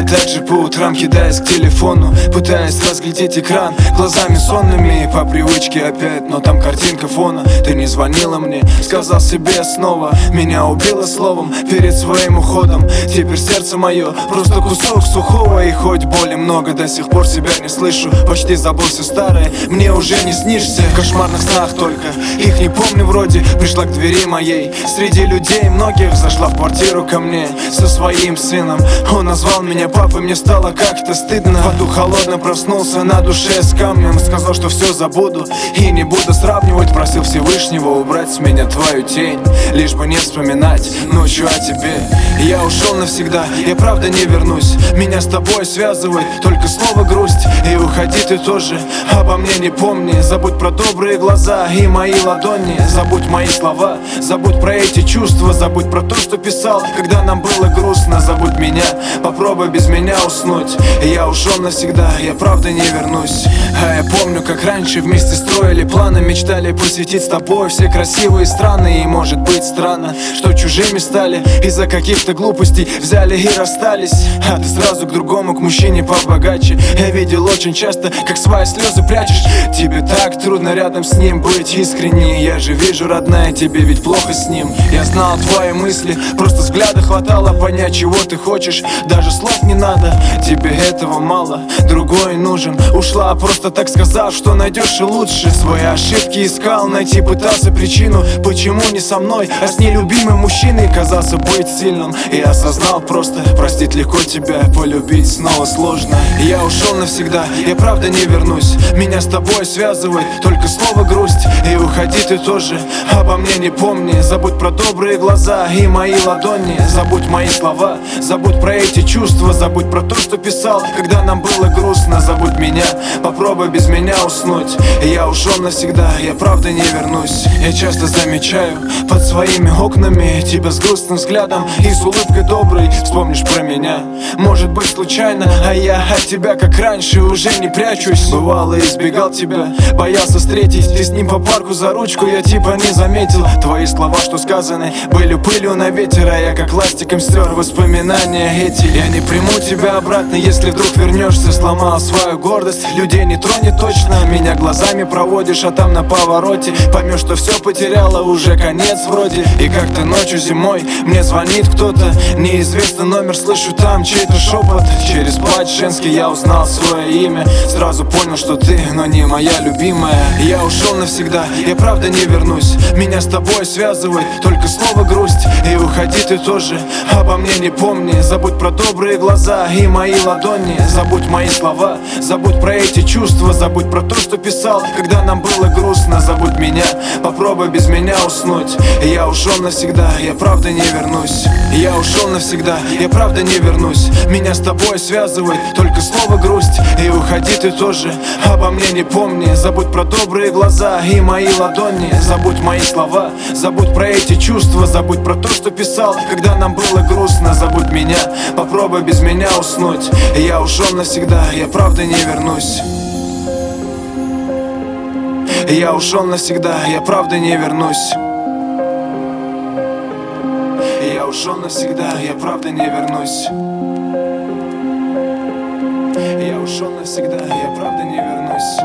так же по утрам, кидаясь к телефону, пытаясь разглядеть экран глазами сонными, по привычке опять, но там картинка фона. Ты не звонила мне, сказал себе снова, меня убило словом перед своим уходом. Теперь сердце мое просто кусок сухого, и хоть боли много, до сих пор себя не слышу. Почти забыл все старое, мне уже не снишься. В кошмарных снах только, их не помню вроде. Пришла к двери моей, среди людей многих зашла в квартиру ко мне со своим сыном. Он назвал меня папой, мне стало как-то стыдно. В аду холодно проснулся, на душе с камнем. Сказал, что все забуду и не буду сравнивать. Просил Всевышнего убрать с меня твою тень, лишь бы не вспоминать ночью о тебе. Я ушел навсегда, я правда не вернусь. Меня с тобой связывает только слово грусть. И уходи ты тоже, обо мне не помни. Забудь про добрые глаза и мои ладони. Забудь мои слова, забудь про эти чувства. Забудь про то, что писал, когда нам было грустно. Забудь меня, попробуй без меня уснуть. Я ушел навсегда, я правда не вернусь. А я помню, как раньше вместе строили планы, мечтали посетить с тобой все красивые страны. И может быть странно, что чужими стали из-за каких-то глупостей, взяли и расстались. А ты сразу к другому, к мужчине побогаче. Я видел очень часто, как свои слезы прячешь. Тебе так трудно рядом с ним быть искренней. Я же вижу, родная, тебе ведь плохо с ним. Я знал твои мысли, просто взгляда хватало понять, чего ты хочешь. Даже слов не надо, тебе этого мало, другой нужен. Ушла, просто так сказав, что найдешь и лучше. Свои ошибки искал, найти пытался причину, почему не со мной, а с нелюбимым мужчиной. Казался быть сильным и осознал просто, простить легко, тебя полюбить снова сложно. Я ушел навсегда, я правда не вернусь. Меня с тобой связывает только слово грусть. И уходи ты тоже, обо мне не помни. Забудь про добрые глаза и мои ладони. Забудь мои слова, забудь про эти чувства. Забудь про то, что писал, когда нам было грустно. Забудь меня, попробуй без меня уснуть. Я ушел навсегда, я правда не вернусь. Я часто замечаю под своими окнами тебя с грустным взглядом и с улыбкой доброй. Вспомнишь про меня, может быть случайно, а я от тебя, как раньше, уже не прячусь. Бывало, избегал тебя, боялся встретить. Ты с ним по парку за ручку, я типа не заметил. Твои слова, что сказаны, были пылью на ветер, а я как ластиком стер воспоминания эти. Я не приму тебя обратно, если вдруг вернешься. Сломал свою гордость, людей не тронет точно. Меня глазами проводишь, а там на повороте поймешь, что все потеряла, уже конец вроде. И как-то ночью зимой мне звонит кто-то, неизвестный номер, слышу там чей-то шепот. Через плач женский я узнал свое имя. Сразу понял, что ты, но не моя любимая. Я ушел навсегда, я правда не вернусь. Меня с тобой связывает только слово грусть. И уходи ты тоже, обо мне не помни. Забудь про добрые глаза и мои ладони. Забудь мои слова, забудь про эти чувства. Забудь про то, что писал, когда нам было грустно. Забудь меня, попробуй без меня уснуть. Я ушел навсегда, я правда не вернусь. Я ушел навсегда, я правда не вернусь. Меня с тобой связывает только слово грусть. И уходи ты тоже, обо мне не помни. Забудь про добрые глаза и мои ладони. Забудь мои слова, забудь про эти чувства. Забудь про то, что писал, когда нам было грустно. Забудь меня, попробуй без меня уснуть. Я ушел навсегда, я правда не вернусь. Я ушел навсегда, я правда не вернусь. Я ушел навсегда, я правда не вернусь. Я ушел навсегда, я правда не вернусь.